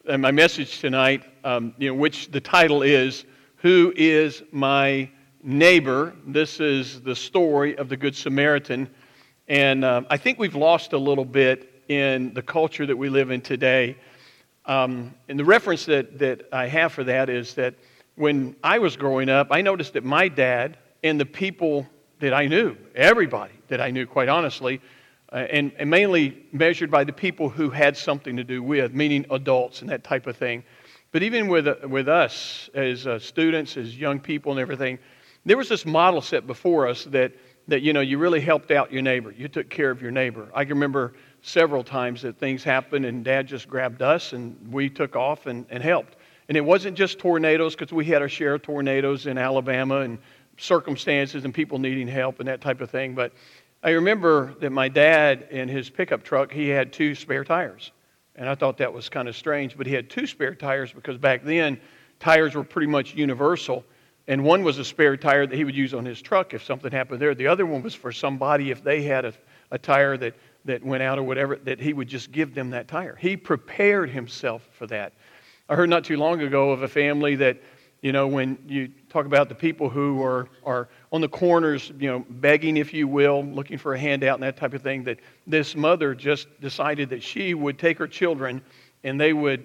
my message tonight, which the title is, Who is My Neighbor? This is the story of the Good Samaritan. And I think we've lost a little bit in the culture that we live in today. And the reference that I have for that is that when I was growing up, I noticed that my dad and the people that I knew, everybody that I knew, quite honestly, and mainly measured by the people who had something to do with, meaning adults and that type of thing. But even with us as students, as young people and everything, there was this model set before us that you really helped out your neighbor. You took care of your neighbor. I can remember several times that things happened and Dad just grabbed us and we took off and helped. And it wasn't just tornadoes, because we had our share of tornadoes in Alabama and circumstances and people needing help and that type of thing. But I remember that my dad, in his pickup truck, he had 2 spare tires. And I thought that was kind of strange, but he had 2 spare tires because back then, tires were pretty much universal. And one was a spare tire that he would use on his truck if something happened there. The other one was for somebody if they had a tire that went out or whatever, that he would just give them that tire. He prepared himself for that. I heard not too long ago of a family that, when you talk about the people who are on the corners, begging, if you will, looking for a handout and that type of thing, that this mother just decided that she would take her children and they would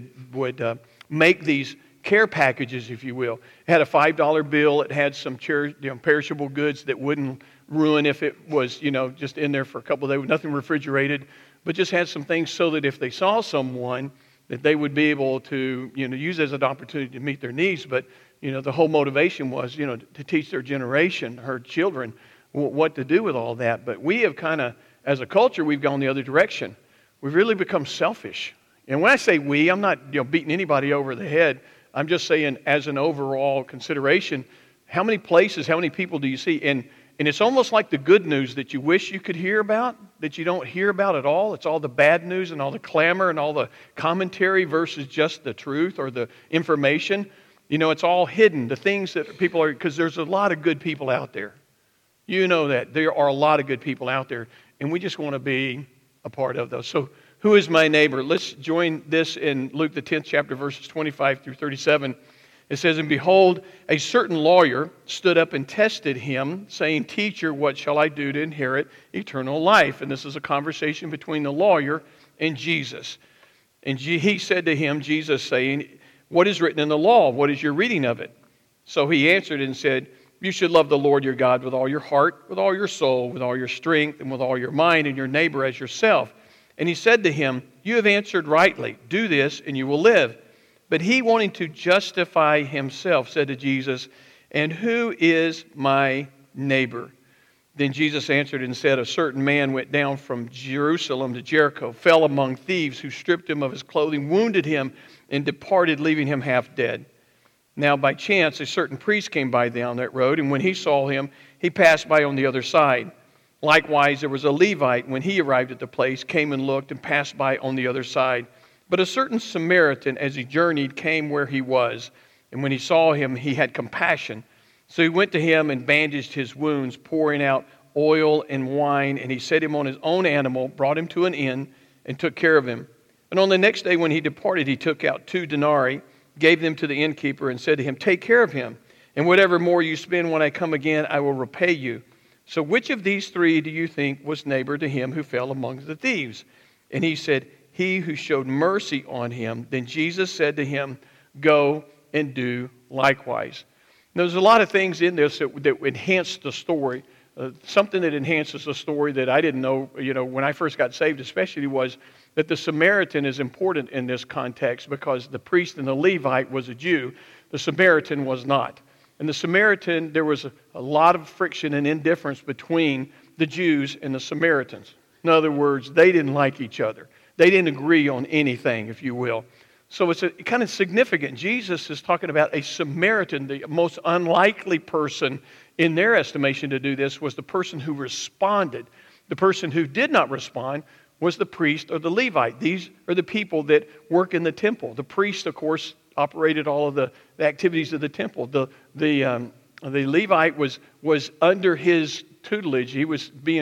make these care packages, if you will. It had a $5 bill. It had some perishable goods that wouldn't ruin if it was, just in there for a couple of days, nothing refrigerated, but just had some things so that if they saw someone, that they would be able to, use as an opportunity to meet their needs. But, the whole motivation was, to teach their generation, her children, what to do with all that. But we have kind of, as a culture, we've gone the other direction. We've really become selfish. And when I say we, I'm not, beating anybody over the head. I'm just saying, as an overall consideration, how many places, how many people do you see? And it's almost like the good news that you wish you could hear about, that you don't hear about at all. It's all the bad news and all the clamor and all the commentary versus just the truth or the information. It's all hidden. The things that people are, because there's a lot of good people out there. You know that. There are a lot of good people out there, and we just want to be a part of those. So who is my neighbor? Let's join this in Luke the 10th chapter, verses 25 through 37. It says, "And behold, a certain lawyer stood up and tested him, saying, 'Teacher, what shall I do to inherit eternal life?'" And this is a conversation between the lawyer and Jesus. And he said to him, Jesus saying, "What is written in the law? What is your reading of it?" So he answered and said, "You should love the Lord your God with all your heart, with all your soul, with all your strength, and with all your mind, and your neighbor as yourself." And he said to him, "You have answered rightly. Do this, and you will live." But he, wanting to justify himself, said to Jesus, "And who is my neighbor?" Then Jesus answered and said, "A certain man went down from Jerusalem to Jericho, fell among thieves who stripped him of his clothing, wounded him, and departed, leaving him half dead. Now by chance a certain priest came by down that road, and when he saw him, he passed by on the other side. Likewise there was a Levite, when he arrived at the place, came and looked and passed by on the other side. But a certain Samaritan, as he journeyed, came where he was. And when he saw him, he had compassion. So he went to him and bandaged his wounds, pouring out oil and wine. And he set him on his own animal, brought him to an inn, and took care of him. And on the next day when he departed, he took out 2 denarii, gave them to the innkeeper, and said to him, "Take care of him, and whatever more you spend when I come again, I will repay you." So which of these 3 do you think was neighbor to him who fell among the thieves? And he said, "He who showed mercy on him." Then Jesus said to him, "Go and do likewise." Now, there's a lot of things in this that enhance the story. Something that enhances the story that I didn't know, when I first got saved especially, was that the Samaritan is important in this context because the priest and the Levite was a Jew. The Samaritan was not. And the Samaritan, there was a lot of friction and indifference between the Jews and the Samaritans. In other words, they didn't like each other. They didn't agree on anything, if you will. So it's kind of significant. Jesus is talking about a Samaritan. The most unlikely person in their estimation to do this was the person who responded. The person who did not respond was the priest or the Levite. These are the people that work in the temple. The priest, of course, operated all of the activities of the temple. The Levite was under his tutelage. He was being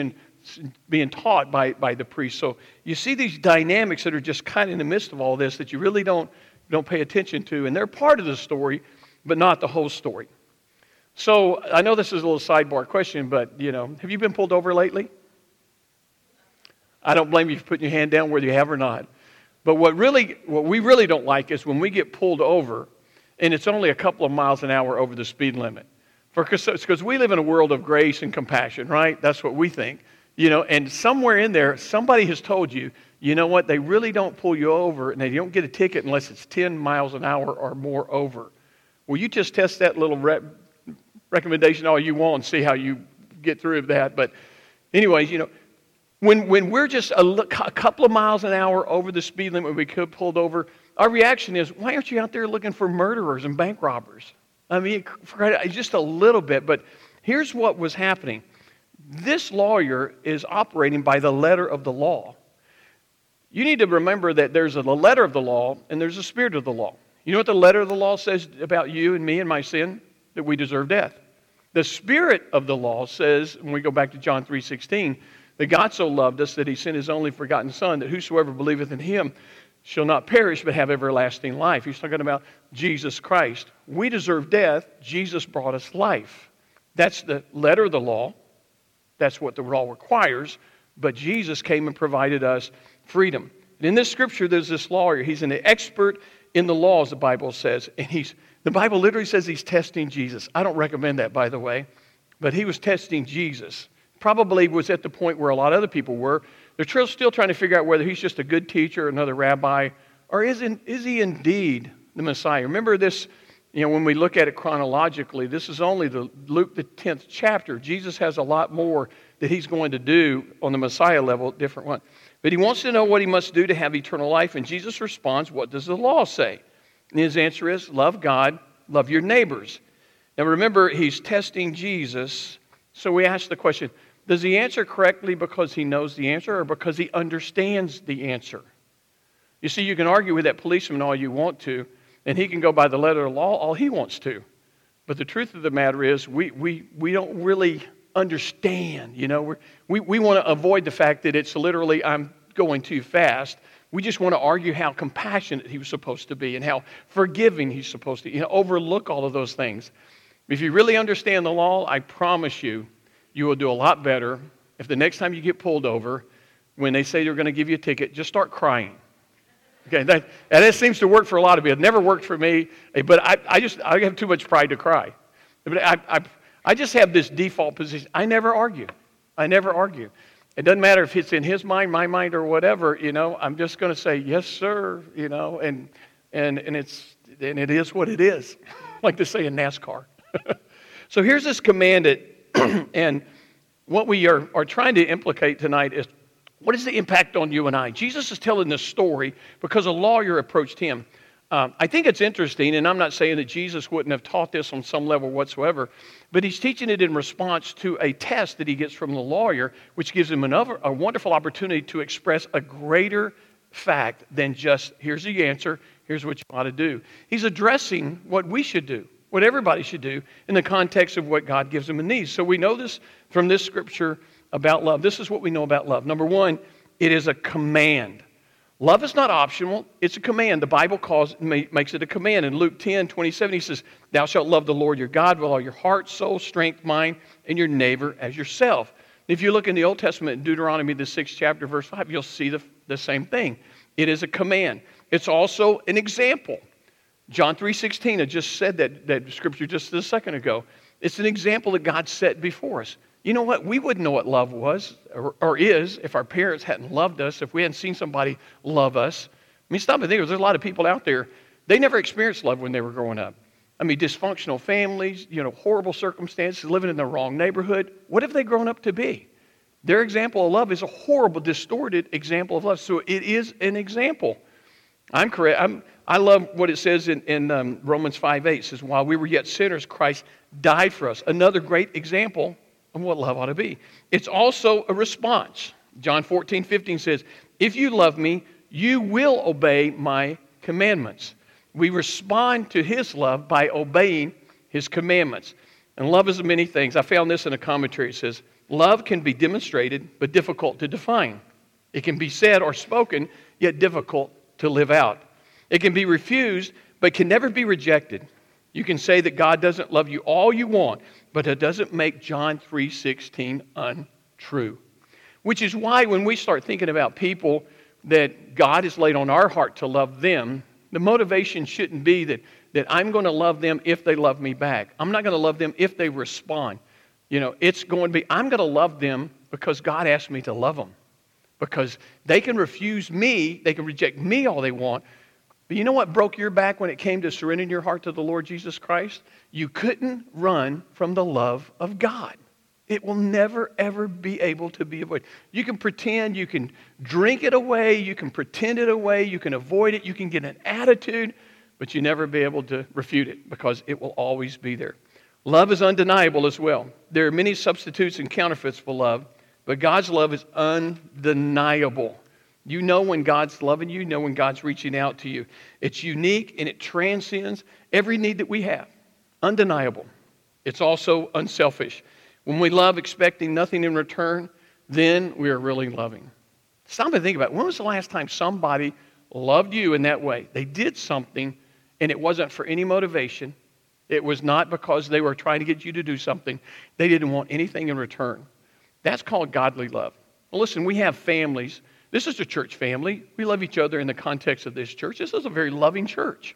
being taught by the priest. So you see these dynamics that are just kind of in the midst of all this that you really don't pay attention to. And they're part of the story, but not the whole story. So I know this is a little sidebar question, but, have you been pulled over lately? I don't blame you for putting your hand down whether you have or not. But what we really don't like is when we get pulled over and it's only a couple of miles an hour over the speed limit. Because we live in a world of grace and compassion, right? That's what we think. And somewhere in there, somebody has told you, you know what, they really don't pull you over and they don't get a ticket unless it's 10 miles an hour or more over. Well, you just test that little recommendation all you want and see how you get through that. But anyways, when we're just a couple of miles an hour over the speed limit when we could pulled over, our reaction is, why aren't you out there looking for murderers and bank robbers? I mean, just a little bit. But here's what was happening. This lawyer is operating by the letter of the law. You need to remember that there's a letter of the law and there's a spirit of the law. You know what the letter of the law says about you and me and my sin? That we deserve death. The spirit of the law says, when we go back to John 3:16, that God so loved us that he sent his only begotten Son, that whosoever believeth in him shall not perish but have everlasting life. He's talking about Jesus Christ. We deserve death. Jesus brought us life. That's the letter of the law. That's what the law requires. But Jesus came and provided us freedom. And in this scripture, there's this lawyer. He's an expert in the laws, the Bible says. And the Bible literally says he's testing Jesus. I don't recommend that, by the way. But he was testing Jesus. Probably was at the point where a lot of other people were. They're still trying to figure out whether he's just a good teacher, another rabbi, or is he indeed the Messiah? Remember this, when we look at it chronologically, this is only Luke the 10th chapter. Jesus has a lot more that he's going to do on the Messiah level, different one. But he wants to know what he must do to have eternal life, and Jesus responds, what does the law say? And his answer is, love God, love your neighbors. Now remember, he's testing Jesus, so we ask the question, does he answer correctly because he knows the answer or because he understands the answer? You see, you can argue with that policeman all you want to, and he can go by the letter of the law all he wants to. But the truth of the matter is we don't really understand. We want to avoid the fact that it's literally I'm going too fast. We just want to argue how compassionate he was supposed to be and how forgiving he's supposed to overlook all of those things. If you really understand the law, I promise you will do a lot better if the next time you get pulled over, when they say they're going to give you a ticket, just start crying. Okay, that seems to work for a lot of people. It never worked for me, but I have too much pride to cry. But I just have this default position. I never argue. It doesn't matter if it's in his mind, my mind, or whatever. I'm just going to say yes, sir. And it is what it is, like they say in NASCAR. So here's this command and what we are trying to implicate tonight is, what is the impact on you and I? Jesus is telling this story because a lawyer approached him. I think it's interesting, and I'm not saying that Jesus wouldn't have taught this on some level whatsoever, but he's teaching it in response to a test that he gets from the lawyer, which gives him a wonderful opportunity to express a greater fact than just, here's the answer, here's what you ought to do. He's addressing what we should do, what everybody should do in the context of what God gives them in these. So we know this from this scripture about love. This is what we know about love. Number one, it is a command. Love is not optional. It's a command. The Bible makes it a command. In Luke 10:27, he says, thou shalt love the Lord your God with all your heart, soul, strength, mind, and your neighbor as yourself. If you look in the Old Testament, in Deuteronomy, the 6th chapter, verse 5, you'll see the same thing. It is a command. It's also an example. John 3:16, I just said that scripture just a second ago. It's an example that God set before us. You know what? We wouldn't know what love was or is if our parents hadn't loved us, if we hadn't seen somebody love us. I mean, stop and think. There's a lot of people out there, they never experienced love when they were growing up. I mean, dysfunctional families, horrible circumstances, living in the wrong neighborhood. What have they grown up to be? Their example of love is a horrible, distorted example of love. So it is an example. I'm correct. I love what it says in Romans 5:8. It says, while we were yet sinners, Christ died for us. Another great example of what love ought to be. It's also a response. John 14:15 says, if you love me, you will obey my commandments. We respond to his love by obeying his commandments. And love is many things. I found this in a commentary. It says, Love can be demonstrated, but difficult to define. It can be said or spoken, yet difficult to live out. It can be refused, but can never be rejected. You can say that God doesn't love you all you want, but it doesn't make John 3:16 untrue. Which is why when we start thinking about people that God has laid on our heart to love them, the motivation shouldn't be that I'm going to love them if they love me back. I'm not going to love them if they respond. It's going to be, I'm going to love them because God asked me to love them. Because they can refuse me, they can reject me all they want. But you know what broke your back when it came to surrendering your heart to the Lord Jesus Christ? You couldn't run from the love of God. It will never, ever be able to be avoided. You can pretend, you can drink it away, you can pretend it away, you can avoid it, you can get an attitude, but you never be able to refute it because it will always be there. Love is undeniable as well. There are many substitutes and counterfeits for love, but God's love is undeniable. You know when God's loving you, you know when God's reaching out to you. It's unique and it transcends every need that we have. Undeniable. It's also unselfish. When we love expecting nothing in return, then we are really loving. Stop and think about it. When was the last time somebody loved you in that way? They did something and it wasn't for any motivation. It was not because they were trying to get you to do something. They didn't want anything in return. That's called godly love. Well, listen, we have families. This is a church family. We love each other in the context of this church. This is a very loving church.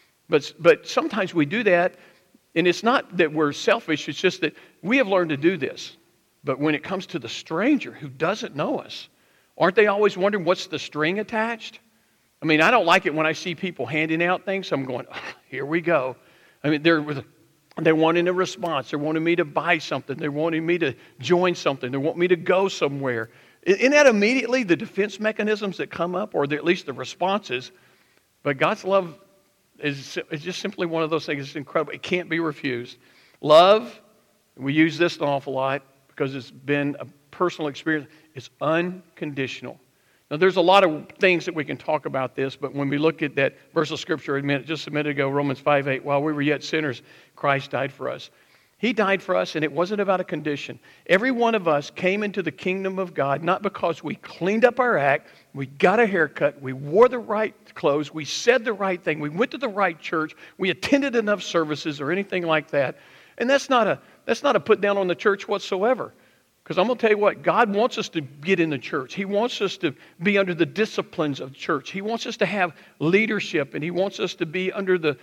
But sometimes we do that, and it's not that we're selfish. It's just that we have learned to do this. But when it comes to the stranger who doesn't know us, aren't they always wondering what's the string attached? I mean, I don't like it when I see people handing out things. I'm going, oh, here we go. I mean, they're wanting a response. They're wanting me to buy something. They're wanting me to join something. They want me to go somewhere. Isn't that immediately the defense mechanisms that come up, or at least the responses? But God's love is just simply one of those things. It's incredible. It can't be refused. Love, we use this an awful lot because it's been a personal experience. It's unconditional. Now, there's a lot of things that we can talk about this, but when we look at that verse of Scripture just a minute ago, Romans 5:8, while we were yet sinners, Christ died for us. He died for us, and it wasn't about a condition. Every one of us came into the kingdom of God not because we cleaned up our act, we got a haircut, we wore the right clothes, we said the right thing, we went to the right church, we attended enough services or anything like that. And that's not a put down on the church whatsoever. Because I'm going to tell you what, God wants us to get in the church. He wants us to be under the disciplines of church. He wants us to have leadership, and He wants us to be under the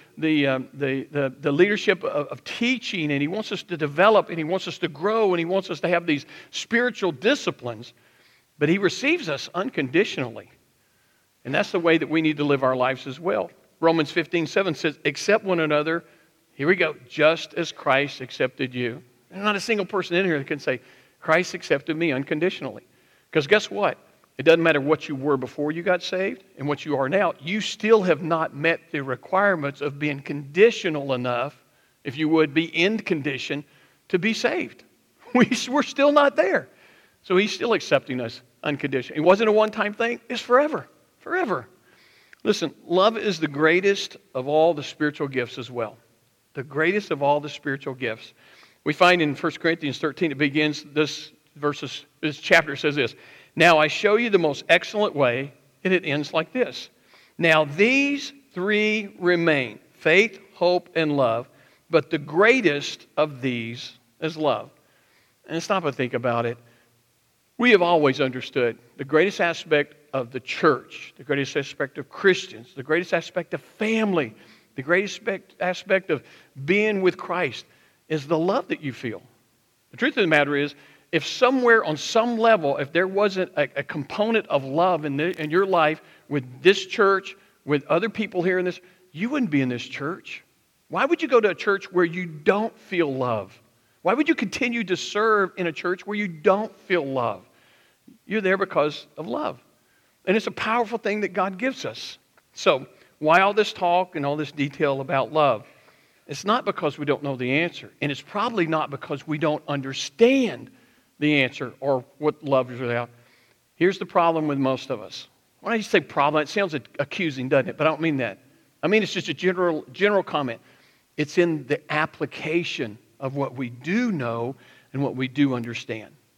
leadership of teaching, and He wants us to develop, and He wants us to grow, and He wants us to have these spiritual disciplines. But He receives us unconditionally. And that's the way that we need to live our lives as well. Romans 15:7 says, accept one another, here we go, just as Christ accepted you. There's not a single person in here that can say, Christ accepted me unconditionally. Because guess what? It doesn't matter what you were before you got saved and what you are now. You still have not met the requirements of being conditional enough, if you would, be in condition to be saved. We're still not there. So He's still accepting us unconditionally. It wasn't a one-time thing. It's forever. Forever. Listen, love is the greatest of all the spiritual gifts as well. The greatest of all the spiritual gifts. We find in 1 Corinthians 13, it begins, this chapter says this, now I show you the most excellent way, and it ends like this. Now these three remain, faith, hope, and love, but the greatest of these is love. And stop and think about it. We have always understood the greatest aspect of the church, the greatest aspect of Christians, the greatest aspect of family, the greatest aspect of being with Christ is the love that you feel. The truth of the matter is, if somewhere on some level, if there wasn't a component of love in your life with this church, with other people here in this, you wouldn't be in this church. Why would you go to a church where you don't feel love? Why would you continue to serve in a church where you don't feel love? You're there because of love. And it's a powerful thing that God gives us. So, why all this talk and all this detail about love? It's not because we don't know the answer. And it's probably not because we don't understand the answer or what love is about. Here's the problem with most of us. When I say problem, it sounds accusing, doesn't it? But I don't mean that. I mean it's just a general comment. It's in the application of what we do know and what we do understand.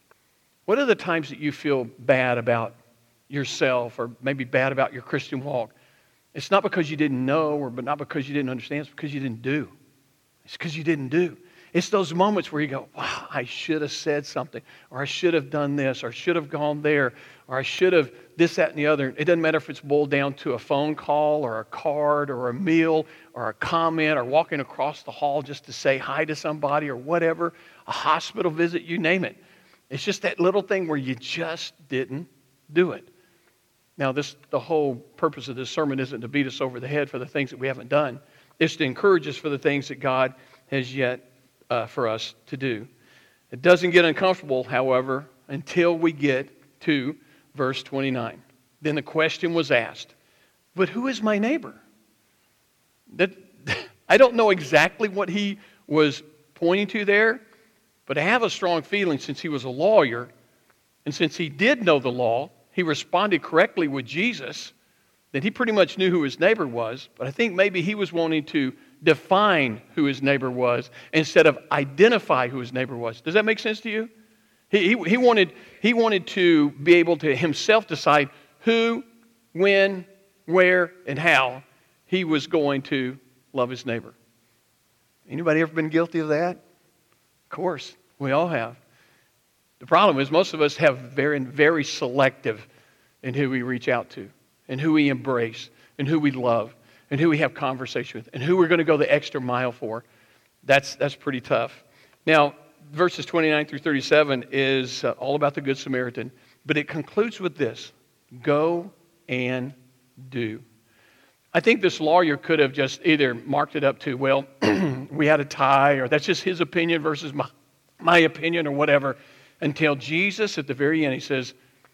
What are the times that you feel bad about yourself or maybe bad about your Christian walk? It's not because you didn't know or but not because you didn't understand. It's because you didn't do. It's because you didn't do. It's those moments where you go, wow, I should have said something, or I should have done this, or I should have gone there, or I should have this, that, and the other. It doesn't matter if it's boiled down to a phone call or a card or a meal or a comment or walking across the hall just to say hi to somebody or whatever, a hospital visit, you name it. It's just that little thing where you just didn't do it. Now, the whole purpose of this sermon isn't to beat us over the head for the things that we haven't done. It's to encourage us for the things that God has yet for us to do. It doesn't get uncomfortable, however, until we get to verse 29. Then the question was asked, but who is my neighbor? I don't know exactly what he was pointing to there, but I have a strong feeling since he was a lawyer, and since he did know the law, he responded correctly with Jesus, that he pretty much knew who his neighbor was, but I think maybe he was wanting to define who his neighbor was instead of identify who his neighbor was. Does that make sense to you? He wanted to be able to himself decide who, when, where, and how he was going to love his neighbor. Anybody ever been guilty of that? Of course, we all have. The problem is most of us have very selective in who we reach out to and who we embrace and who we love and who we have conversation with and who we're going to go the extra mile for. That's pretty tough. Now, verses 29 through 37 is all about the Good Samaritan, but it concludes with this: go and do. I think this lawyer could have just either marked it up to, well, we had a tie, or that's just his opinion versus my opinion, or whatever, until Jesus at the very end, he says,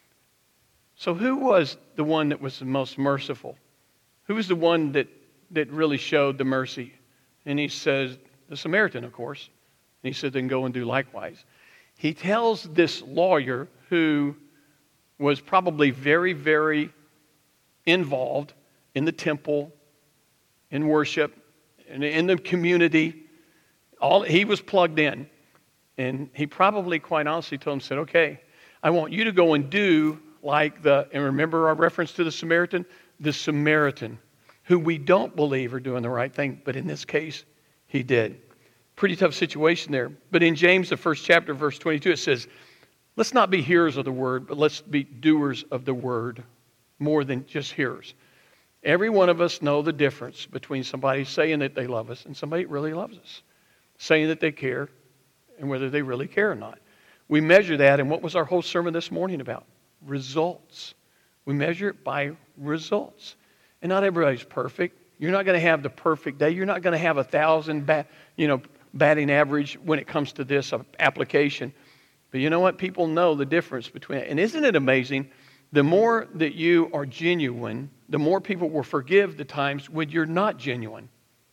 so who was the one that was the most merciful? Who was the one that really showed the mercy? And he says, the Samaritan, of course. And he said, then go and do likewise. He tells this lawyer, who was probably very, very involved in the temple, in worship, in the community. He was plugged in. And he probably, quite honestly, told him, said, okay, I want you to go and do like and remember our reference to the Samaritan, who we don't believe are doing the right thing, but in this case, he did. Pretty tough situation there. But in James, the first chapter, verse 22, it says, let's not be hearers of the word, but let's be doers of the word more than just hearers. Every one of us know the difference between somebody saying that they love us and somebody that really loves us, saying that they care and whether they really care or not. We measure that, and what was our whole sermon this morning about? Results. We measure it by results. And not everybody's perfect. You're not going to have the perfect day. You're not going to have 1,000 batting average when it comes to this application. But you know what? People know the difference between it. And isn't it amazing? The more that you are genuine, the more people will forgive the times when you're not genuine.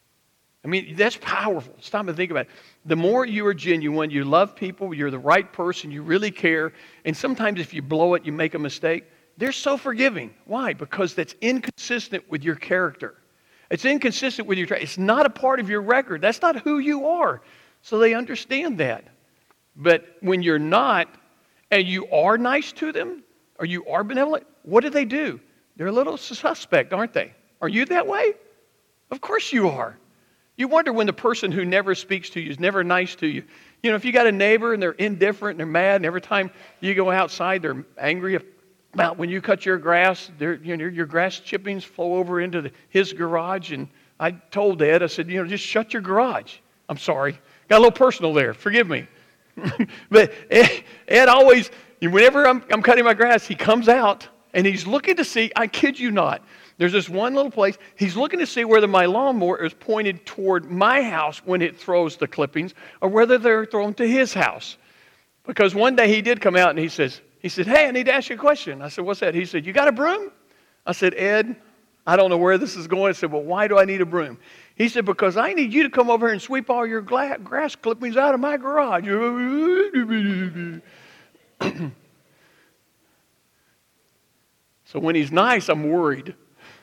I mean, that's powerful. Stop and think about it. The more you are genuine, you love people, you're the right person, you really care, and sometimes if you blow it, you make a mistake, they're so forgiving. Why? Because that's inconsistent with your character. It's inconsistent with your... It's not a part of your record. That's not who you are. So they understand that. But when you're not, and you are nice to them, or you are benevolent, what do? They're a little suspect, aren't they? Are you that way? Of course you are. You wonder when the person who never speaks to you is never nice to you. You know, if you got a neighbor and they're indifferent and they're mad, and every time you go outside they're angry about when you cut your grass, your grass chippings flow over into his garage. And I told Ed, I said, just shut your garage. I'm sorry. Got a little personal there. Forgive me. But Ed always, whenever I'm cutting my grass, he comes out and he's looking to see, I kid you not, there's this one little place, he's looking to see whether my lawnmower is pointed toward my house when it throws the clippings or whether they're thrown to his house. Because one day he did come out and he said, hey, I need to ask you a question. I said, what's that? He said, you got a broom? I said, Ed, I don't know where this is going. I said, well, why do I need a broom? He said, because I need you to come over here and sweep all your grass clippings out of my garage. So when he's nice, I'm worried.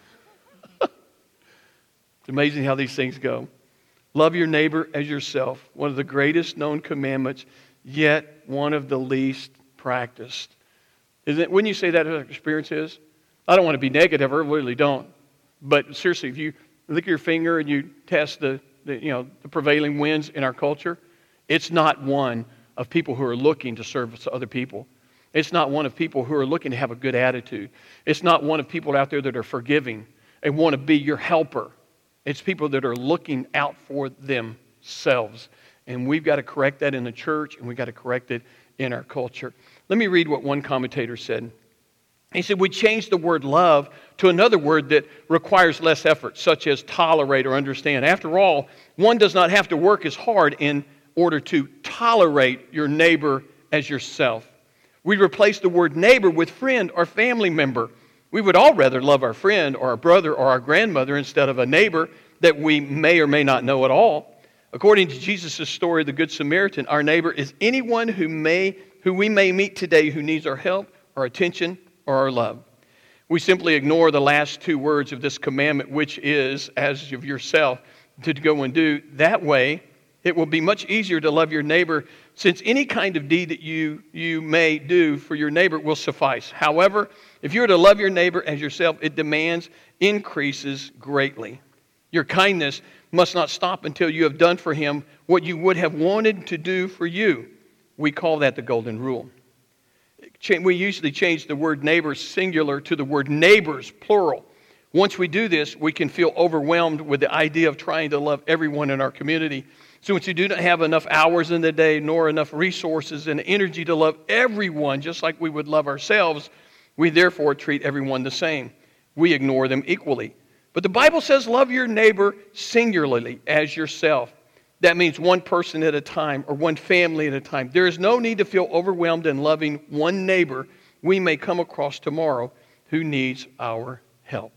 It's amazing how these things go. Love your neighbor as yourself. One of the greatest known commandments, yet one of the least practiced. Wouldn't you say that our experience is? I don't want to be negative, I really don't. But seriously, if you lick your finger and you test the prevailing winds in our culture, it's not one of people who are looking to serve other people. It's not one of people who are looking to have a good attitude. It's not one of people out there that are forgiving and want to be your helper. It's people that are looking out for themselves. And we've got to correct that in the church, and we've got to correct it in our culture. Let me read what one commentator said. He said, we changed the word love to another word that requires less effort, such as tolerate or understand. After all, one does not have to work as hard in order to tolerate your neighbor as yourself. We replaced the word neighbor with friend or family member. We would all rather love our friend or our brother or our grandmother instead of a neighbor that we may or may not know at all. According to Jesus' story of the Good Samaritan, our neighbor is anyone who we may meet today who needs our help, our attention, or our love. We simply ignore the last two words of this commandment, which is, as of yourself, to go and do. That way, it will be much easier to love your neighbor, since any kind of deed that you may do for your neighbor will suffice. However, if you are to love your neighbor as yourself, it increases greatly. Your kindness must not stop until you have done for him what you would have wanted to do for you. We call that the golden rule. We usually change the word neighbor singular to the word neighbors plural. Once we do this, we can feel overwhelmed with the idea of trying to love everyone in our community. So since we do not have enough hours in the day nor enough resources and energy to love everyone just like we would love ourselves, we therefore treat everyone the same. We ignore them equally. But the Bible says love your neighbor singularly as yourself. That means one person at a time or one family at a time. There is no need to feel overwhelmed in loving one neighbor we may come across tomorrow who needs our help.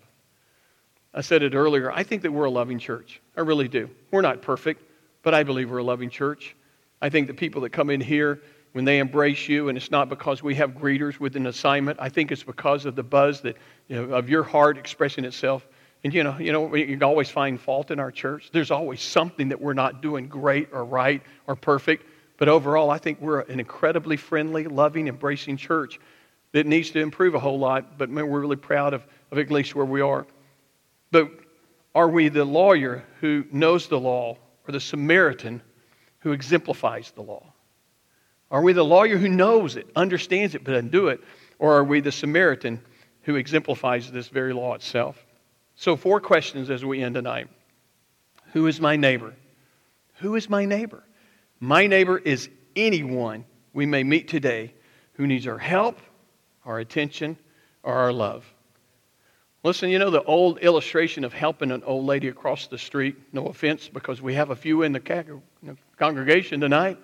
I said it earlier, I think that we're a loving church. I really do. We're not perfect, but I believe we're a loving church. I think the people that come in here, when they embrace you, and it's not because we have greeters with an assignment, I think it's because of the buzz that of your heart expressing itself. And you can always find fault in our church. There's always something that we're not doing great or right or perfect. But overall, I think we're an incredibly friendly, loving, embracing church that needs to improve a whole lot. But man, we're really proud of at least where we are. But are we the lawyer who knows the law or the Samaritan who exemplifies the law? Are we the lawyer who knows it, understands it, but doesn't do it? Or are we the Samaritan who exemplifies this very law itself? So 4 questions as we end tonight. Who is my neighbor? Who is my neighbor? My neighbor is anyone we may meet today who needs our help, our attention, or our love. Listen, the old illustration of helping an old lady across the street, no offense, because we have a few in the congregation tonight,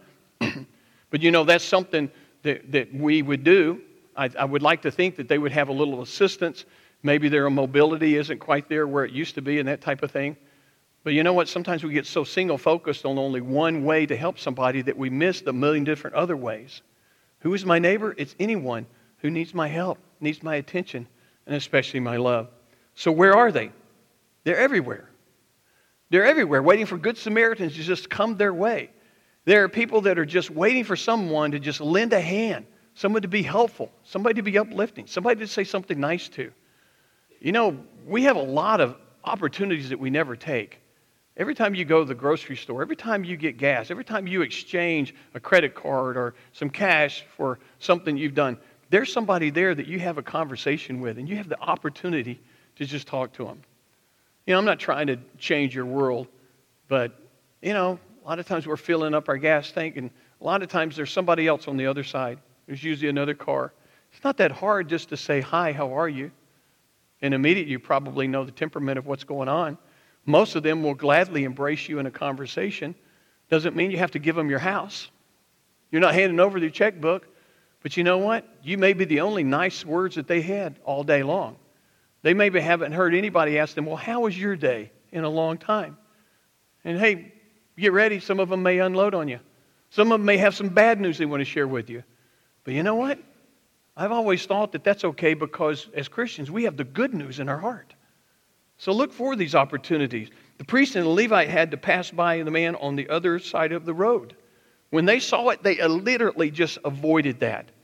but that's something that we would do. I would like to think that they would have a little assistance. Maybe their mobility isn't quite there where it used to be and that type of thing. But you know what? Sometimes we get so single-focused on only one way to help somebody that we miss the million different other ways. Who is my neighbor? It's anyone who needs my help, needs my attention, and especially my love. So where are they? They're everywhere. They're everywhere, waiting for good Samaritans to just come their way. There are people that are just waiting for someone to just lend a hand, someone to be helpful, somebody to be uplifting, somebody to say something nice to. We have a lot of opportunities that we never take. Every time you go to the grocery store, every time you get gas, every time you exchange a credit card or some cash for something you've done, there's somebody there that you have a conversation with, and you have the opportunity to just talk to them. I'm not trying to change your world, but, a lot of times we're filling up our gas tank, and a lot of times there's somebody else on the other side. There's usually another car. It's not that hard just to say, hi, how are you? And immediately you probably know the temperament of what's going on. Most of them will gladly embrace you in a conversation. Doesn't mean you have to give them your house. You're not handing over their checkbook. But you know what? You may be the only nice words that they had all day long. They maybe haven't heard anybody ask them, well, how was your day in a long time? And hey, get ready. Some of them may unload on you. Some of them may have some bad news they want to share with you. But you know what? I've always thought that that's okay because as Christians, we have the good news in our heart. So look for these opportunities. The priest and the Levite had to pass by the man on the other side of the road. When they saw it, they literally just avoided that.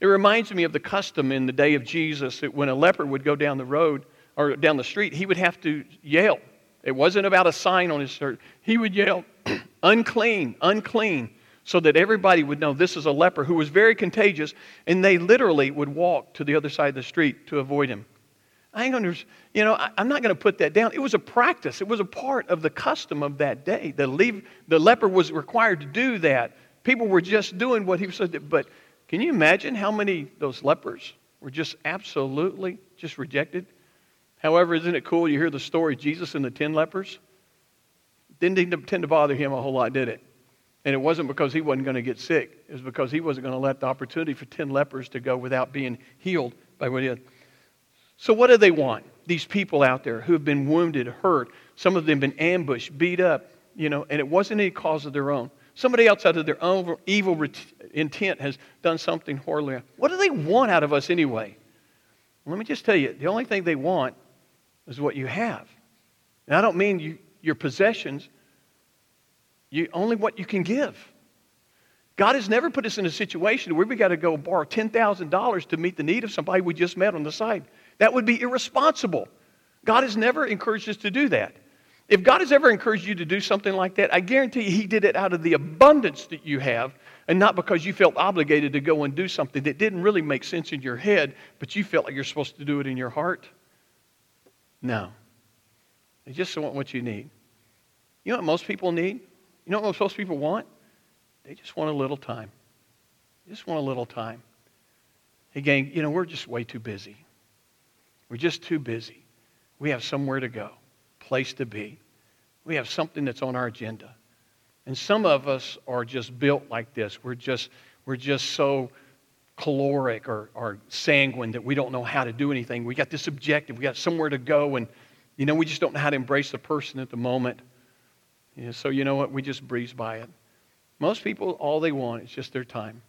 It reminds me of the custom in the day of Jesus that when a leper would go down the road or down the street, he would have to yell. It wasn't about a sign on his shirt. He would yell, unclean, unclean, so that everybody would know this is a leper who was very contagious, and they literally would walk to the other side of the street to avoid him. I'm not going to put that down. It was a practice. It was a part of the custom of that day. The leper was required to do that. People were just doing what he said. But can you imagine how many those lepers were just absolutely just rejected? However, isn't it cool? You hear the story of Jesus and the 10 lepers. Didn't tend to bother him a whole lot, did it? And it wasn't because he wasn't going to get sick. It was because he wasn't going to let the opportunity for 10 lepers to go without being healed by what he did. So what do they want? These people out there who have been wounded, hurt. Some of them been ambushed, beat up, and it wasn't any cause of their own. Somebody else out of their own evil intent has done something horribly. What do they want out of us anyway? Let me just tell you, the only thing they want is what you have. And I don't mean your possessions, only what you can give. God has never put us in a situation where we got to go borrow $10,000 to meet the need of somebody we just met on the side. That would be irresponsible. God has never encouraged us to do that. If God has ever encouraged you to do something like that, I guarantee you He did it out of the abundance that you have and not because you felt obligated to go and do something that didn't really make sense in your head, but you felt like you're supposed to do it in your heart. No. They just want what you need. You know what most people need? You know what most people want? They just want a little time. They just want a little time. Hey, gang, we're just way too busy. We're just too busy. We have somewhere to go, place to be. We have something that's on our agenda. And some of us are just built like this. We're just so caloric or sanguine that we don't know how to do anything. We got this objective. We got somewhere to go, and we just don't know how to embrace the person at the moment. So you know what? We just breeze by it. Most people, all they want is just their time.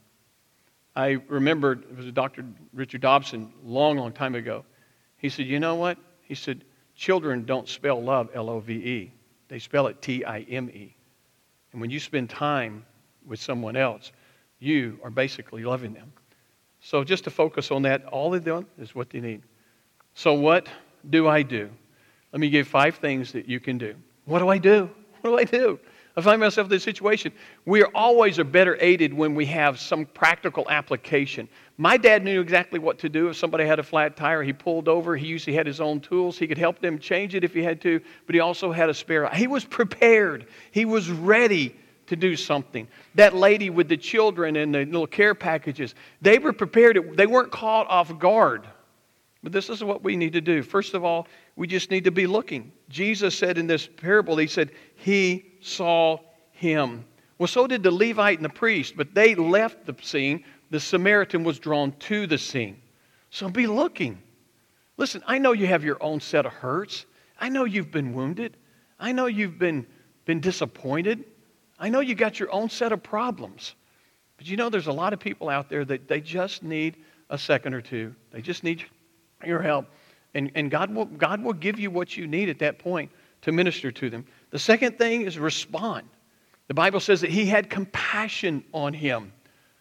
I remember it was Dr. Richard Dobson long, long time ago. He said, you know what? He said, children don't spell love L-O-V-E. They spell it T-I-M-E. And when you spend time with someone else, you are basically loving them. So just to focus on that, all they're doing is what they need. So what do I do? Let me give 5 things that you can do. What do I do? What do I do? I find myself in this situation. We always are better aided when we have some practical application. My dad knew exactly what to do. If somebody had a flat tire, he pulled over. He usually had his own tools. He could help them change it if he had to, but he also had a spare. He was prepared. He was ready to do something. That lady with the children and the little care packages, they were prepared. They weren't caught off guard. But this is what we need to do. First of all, we just need to be looking. Jesus said in this parable, He said, He saw him. Well, so did the Levite and the priest, but they left the scene. The Samaritan was drawn to the scene. So be looking. Listen, I know you have your own set of hurts. I know you've been wounded. I know you've been disappointed. I know you got your own set of problems. But there's a lot of people out there that they just need a second or two. They just need your help. And God will give you what you need at that point to minister to them. The second thing is respond. The Bible says that He had compassion on him.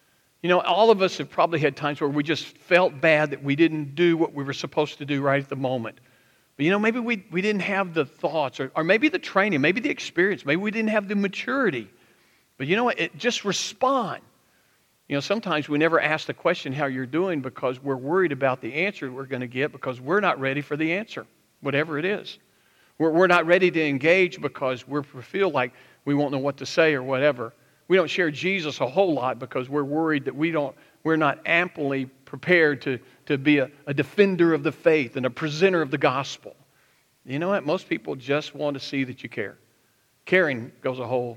All of us have probably had times where we just felt bad that we didn't do what we were supposed to do right at the moment. But maybe we didn't have the thoughts or maybe the training, maybe the experience, maybe we didn't have the maturity. But you know what? Just respond. Sometimes we never ask the question how you're doing because we're worried about the answer we're going to get because we're not ready for the answer, whatever it is. We're not ready to engage because we feel like we won't know what to say or whatever. We don't share Jesus a whole lot because we're worried that we're not amply prepared to be a defender of the faith and a presenter of the gospel. You know what? Most people just want to see that you care. Caring goes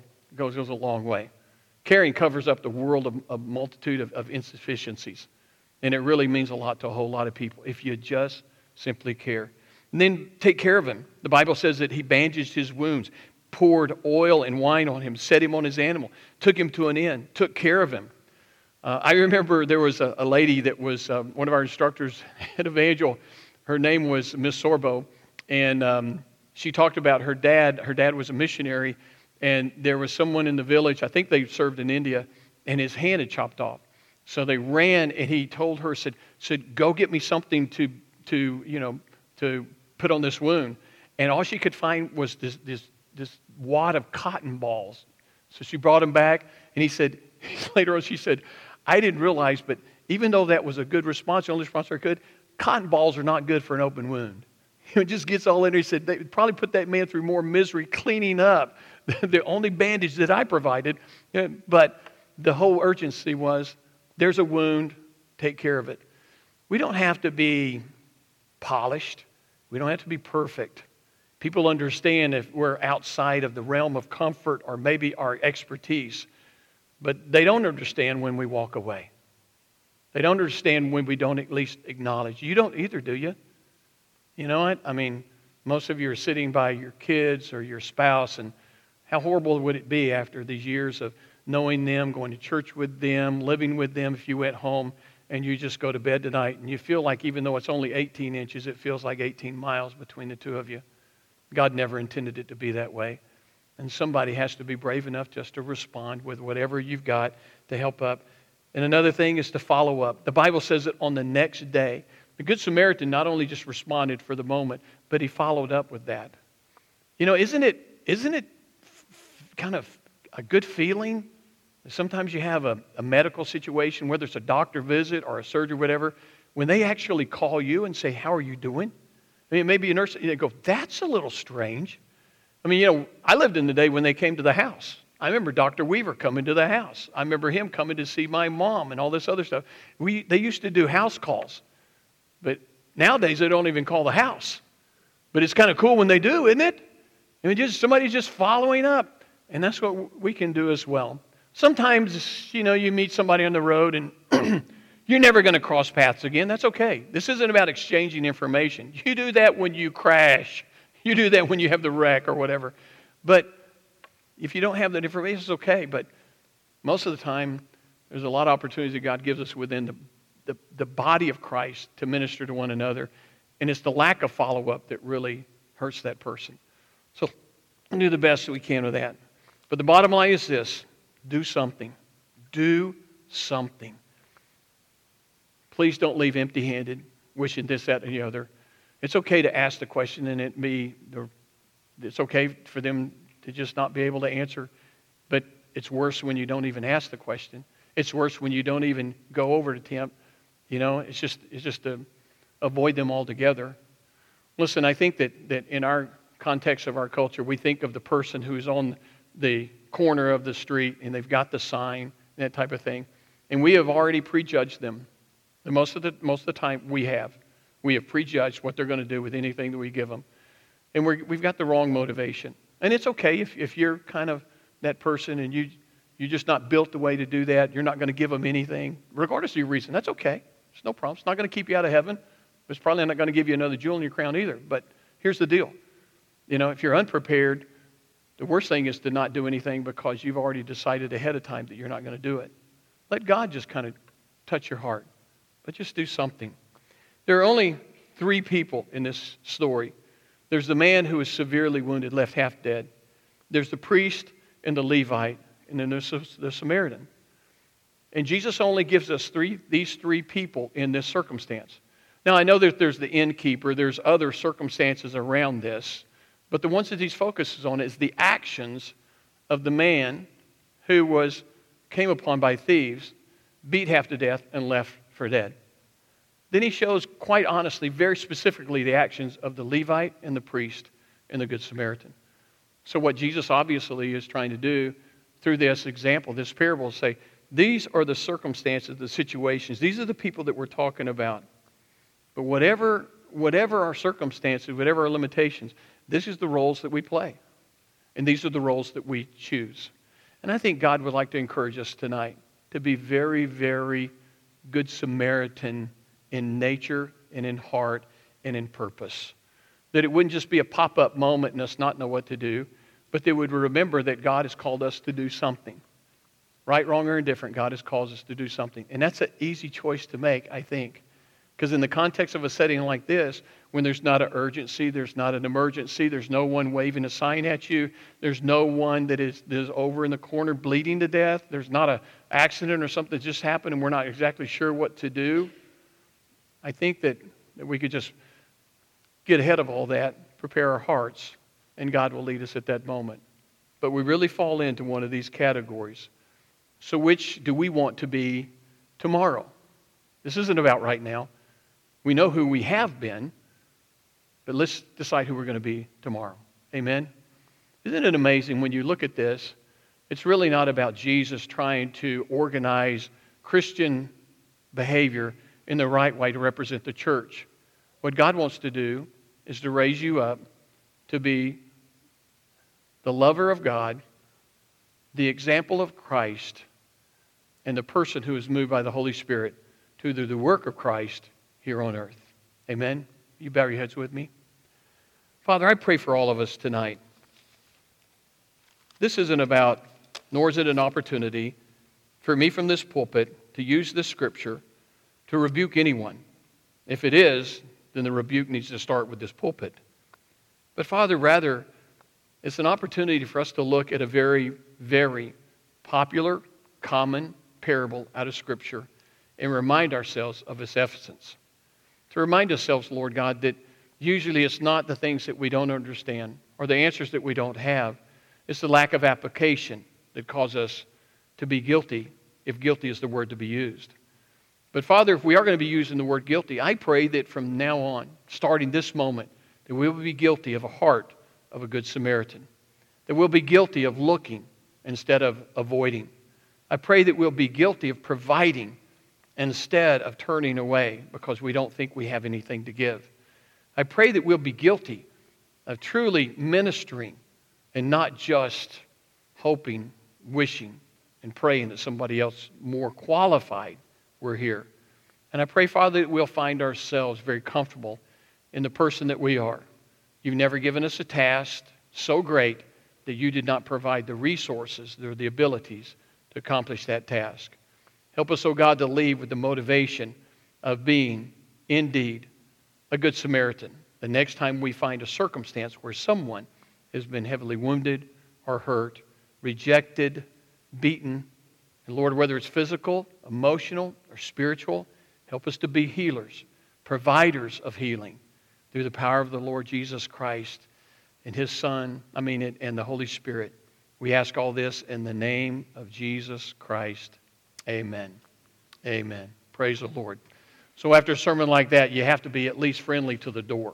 a long way. Caring covers up the world of a multitude of insufficiencies. And it really means a lot to a whole lot of people if you just simply care. And then take care of him. The Bible says that He bandaged his wounds, poured oil and wine on him, set him on his animal, took him to an inn, took care of him. I remember there was a lady that was one of our instructors at Evangel. Her name was Miss Sorbo. And she talked about her dad. Her dad was a missionary. And there was someone in the village, I think they served in India, and his hand had chopped off. So they ran, and he told her, said, go get me something to put on this wound. And all she could find was this wad of cotton balls. So she brought him back, and he said, later on she said, I didn't realize, but even though that was a good response, the only response I could, cotton balls are not good for an open wound. It just gets all in there. He said, they probably put that man through more misery cleaning up the only bandage that I provided. But the whole urgency was, there's a wound, take care of it. We don't have to be polished. We don't have to be perfect. People understand if we're outside of the realm of comfort or maybe our expertise, but they don't understand when we walk away. They don't understand when we don't at least acknowledge. You don't either, do you? You know what? I mean, most of you are sitting by your kids or your spouse, and how horrible would it be after these years of knowing them, going to church with them, living with them, if you went home and you just go to bed tonight and you feel like even though it's only 18 inches, it feels like 18 miles between the two of you. God never intended it to be that way. And somebody has to be brave enough just to respond with whatever you've got to help up. And another thing is to follow up. The Bible says that on the next day, the Good Samaritan not only just responded for the moment, but he followed up with that. You know, isn't it kind of a good feeling? Sometimes you have a medical situation, whether it's a doctor visit or a surgery, whatever, when they actually call you and say, how are you doing? I mean, maybe a nurse, they go, that's a little strange. I mean, you know, I lived in the day when they came to the house. I remember Dr. Weaver coming to the house. I remember him coming to see my mom and all this other stuff. They used to do house calls. But nowadays, they don't even call the house. But it's kind of cool when they do, isn't it? I mean, somebody's just following up. And that's what we can do as well. Sometimes, you know, you meet somebody on the road and you're never going to cross paths again. That's okay. This isn't about exchanging information. You do that when you crash. You do that when you have the wreck or whatever. But if you don't have that information, it's okay. But most of the time, there's a lot of opportunities that God gives us within the body of Christ to minister to one another. And it's the lack of follow-up that really hurts that person. So we'll do the best that we can with that. But the bottom line is this. Do something. Do something. Please don't leave empty-handed, wishing this, that, and the other. It's okay to ask the question and it's okay for them to just not be able to answer. But it's worse when you don't even ask the question. It's worse when you don't even go over to them. You know, it's just to avoid them altogether. Listen, I think that in our context of our culture, we think of the person who's on the corner of the street and they've got the sign, that type of thing. And we have already prejudged them. And most of the time we have prejudged what they're going to do with anything that we give them. And we've got the wrong motivation. And it's okay if you're kind of that person and you're just not built the way to do that. You're not going to give them anything, regardless of your reason. That's okay. It's no problem. It's not going to keep you out of heaven. It's probably not going to give you another jewel in your crown either. But here's the deal. You know, if you're unprepared, the worst thing is to not do anything because you've already decided ahead of time that you're not going to do it. Let God just kind of touch your heart. But just do something. There are only 3 people in this story. There's the man who is severely wounded, left half dead. There's the priest and the Levite. And then there's the Samaritan. And Jesus only gives us these 3 people in this circumstance. Now, I know that there's the innkeeper. There's other circumstances around this. But the ones that he focuses on is the actions of the man who came upon by thieves, beat half to death, and left for dead. Then he shows quite honestly, very specifically, the actions of the Levite and the priest and the Good Samaritan. So what Jesus obviously is trying to do through this example, this parable, is say, these are the circumstances, the situations. These are the people that we're talking about. But whatever our circumstances, whatever our limitations, this is the roles that we play. And these are the roles that we choose. And I think God would like to encourage us tonight to be very, very Good Samaritan in nature and in heart and in purpose. That it wouldn't just be a pop-up moment and us not know what to do, but that we would remember that God has called us to do something. Right, wrong, or indifferent, God has called us to do something. And that's an easy choice to make, I think. Because in the context of a setting like this, when there's not an urgency, there's not an emergency, there's no one waving a sign at you, there's no one that is over in the corner bleeding to death, there's not an accident or something that just happened and we're not exactly sure what to do, I think that we could just get ahead of all that, prepare our hearts, and God will lead us at that moment. But we really fall into one of these categories. So which do we want to be tomorrow? This isn't about right now. We know who we have been, but let's decide who we're going to be tomorrow. Amen? Isn't it amazing when you look at this, it's really not about Jesus trying to organize Christian behavior in the right way to represent the church. What God wants to do is to raise you up to be the lover of God, the example of Christ, and the person who is moved by the Holy Spirit to do the work of Christ here on earth. Amen? You bow your heads with me. Father, I pray for all of us tonight. This isn't about, nor is it an opportunity for me from this pulpit to use this scripture to rebuke anyone. If it is, then the rebuke needs to start with this pulpit. But Father, rather, it's an opportunity for us to look at a very, very popular, common parable out of Scripture and remind ourselves of its essence. To remind ourselves, Lord God, that usually it's not the things that we don't understand or the answers that we don't have. It's the lack of application that causes us to be guilty, if guilty is the word to be used. But Father, if we are going to be using the word guilty, I pray that from now on, starting this moment, that we will be guilty of a heart of a good Samaritan. That we'll be guilty of looking instead of avoiding. I pray that we'll be guilty of providing instead of turning away because we don't think we have anything to give. I pray that we'll be guilty of truly ministering and not just hoping, wishing, and praying that somebody else more qualified were here. And I pray, Father, that we'll find ourselves very comfortable in the person that we are. You've never given us a task so great that you did not provide the resources or the abilities to accomplish that task. Help us, oh God, to leave with the motivation of being, indeed, a good Samaritan. The next time we find a circumstance where someone has been heavily wounded or hurt, rejected, beaten, and Lord, whether it's physical, emotional, or spiritual, help us to be healers, providers of healing through the power of the Lord Jesus Christ and His Son, and the Holy Spirit. We ask all this in the name of Jesus Christ. Amen. Amen. Praise the Lord. So after a sermon like that, you have to be at least friendly to the door.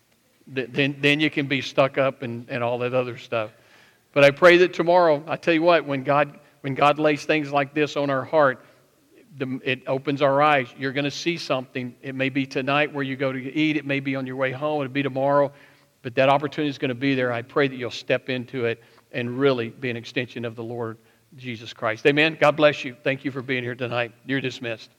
Then you can be stuck up and all that other stuff. But I pray that tomorrow, I tell you what, when God lays things like this on our heart, it opens our eyes. You're going to see something. It may be tonight where you go to eat. It may be on your way home. It'll be tomorrow. But that opportunity is going to be there. I pray that you'll step into it and really be an extension of the Lord Jesus Christ. Amen. God bless you. Thank you for being here tonight. You're dismissed.